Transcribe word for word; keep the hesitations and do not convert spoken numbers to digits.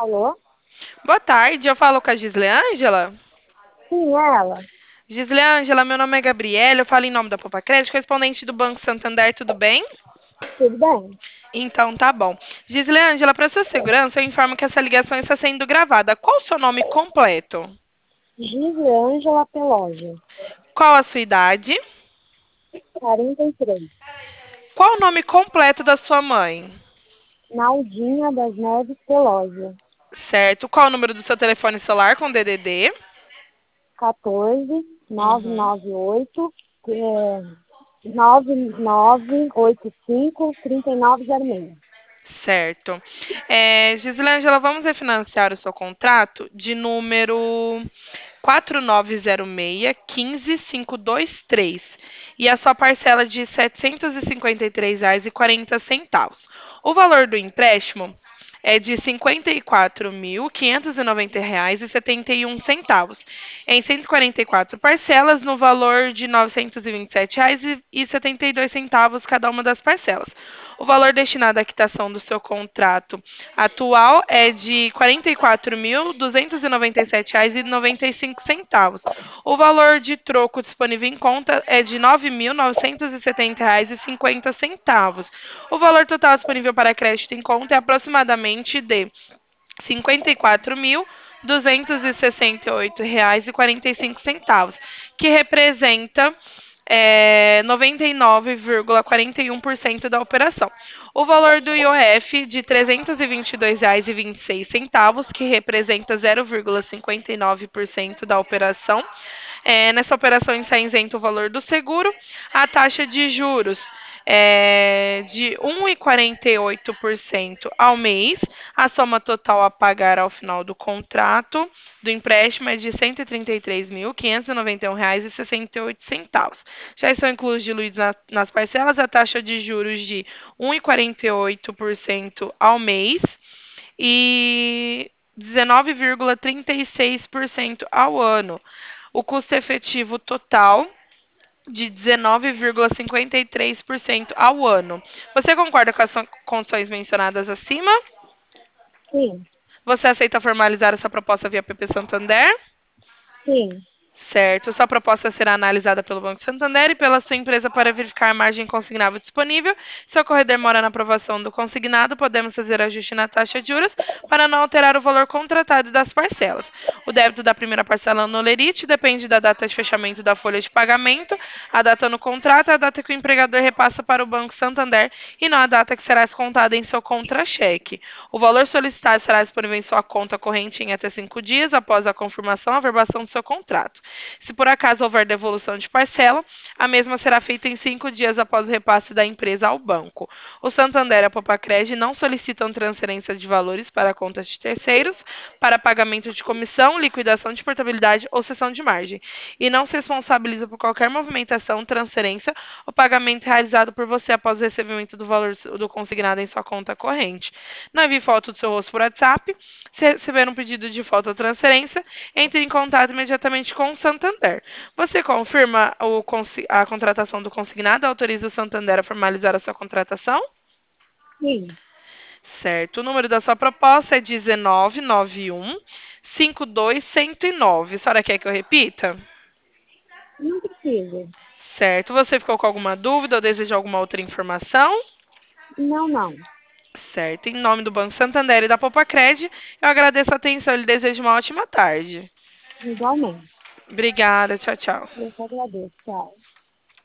Alô? Boa tarde, eu falo com a Gisleângela. Sim, ela. Gisleângela, meu nome é Gabriela, eu falo em nome da Poupa Crédito, correspondente do Banco Santander, tudo bem? Tudo bem? Então tá bom. Gisleângela, para sua segurança, eu informo que essa ligação está sendo gravada. Qual o seu nome completo? Gisângela Peloja, Qual a sua idade? quarenta e três. Qual o nome completo da sua mãe? Naldinha das Neves Peloja, Certo. Qual o número do seu telefone celular com D D D? quatorze, nove Uhum. nove oito, é, nove nove oito cinco, três nove zero seis. Certo. É, Gislângela, vamos refinanciar o seu contrato de número quatro nove zero seis, um cinco cinco dois três e a sua parcela de R$ setecentos e cinquenta e três reais e quarenta centavos. O valor do empréstimo é de cinquenta e quatro mil quinhentos e noventa reais e setenta e um centavos, em cento e quarenta e quatro parcelas no valor de R$ novecentos e vinte e sete reais e setenta e dois centavos cada uma das parcelas. O valor destinado à quitação do seu contrato atual é de R$ quarenta e quatro mil duzentos e noventa e sete reais e noventa e cinco centavos. O valor de troco disponível em conta é de R$ nove mil novecentos e setenta reais e cinquenta centavos. O valor total disponível para crédito em conta é aproximadamente de R$ cinquenta e quatro mil duzentos e sessenta e oito reais e quarenta e cinco centavos, que representa é, noventa e nove vírgula quarenta e um por cento da operação. O valor do I O F de R$ trezentos e vinte e dois reais e vinte e seis centavos, que representa zero vírgula cinquenta e nove por cento da operação. É, nessa operação está isento o valor do seguro, a taxa de juros é de um vírgula quarenta e oito por cento ao mês, a soma total a pagar ao final do contrato do empréstimo é de cento e trinta e três mil quinhentos e noventa e um reais e sessenta e oito centavos. Já estão inclusos diluídos na, nas parcelas a taxa de juros de um vírgula quarenta e oito por cento ao mês e dezenove vírgula trinta e seis por cento ao ano. O custo efetivo total de dezenove vírgula cinquenta e três por cento ao ano. Você concorda com as condições mencionadas acima? Sim, Você aceita formalizar essa proposta via P P Santander? sim. Certo. Sua proposta será analisada pelo Banco Santander e pela sua empresa para verificar a margem consignável disponível. Se ocorrer demora na aprovação do consignado, podemos fazer ajuste na taxa de juros para não alterar o valor contratado das parcelas. O débito da primeira parcela no lerite depende da data de fechamento da folha de pagamento, a data no contrato é a data que o empregador repassa para o Banco Santander e não a data que será descontada em seu contra-cheque. O valor solicitado será disponível em sua conta corrente em até cinco dias após a confirmação e averbação do seu contrato. Se por acaso houver devolução de parcela, a mesma será feita em cinco dias após o repasse da empresa ao banco. O Santander e a Popacred não solicitam transferência de valores para contas de terceiros, para pagamento de comissão, liquidação de portabilidade ou cessão de margem, e não se responsabiliza por qualquer movimentação, transferência ou pagamento realizado por você após o recebimento do valor do consignado em sua conta corrente. Não envie foto do seu rosto por WhatsApp. Se receber um pedido de foto ou transferência, entre em contato imediatamente com o Santander. Você confirma o, a contratação do consignado? Autoriza o Santander a formalizar a sua contratação? Sim. Certo. O número da sua proposta é dezenove nove um cinco dois zero zero nove. A senhora quer que eu repita? Não precisa. Certo. Você ficou com alguma dúvida ou deseja alguma outra informação? Não, não. Certo. Em nome do Banco Santander e da Popacred, eu agradeço a atenção e lhe desejo uma ótima tarde. Igualmente. Obrigada. Tchau, tchau. Eu que agradeço. Tchau.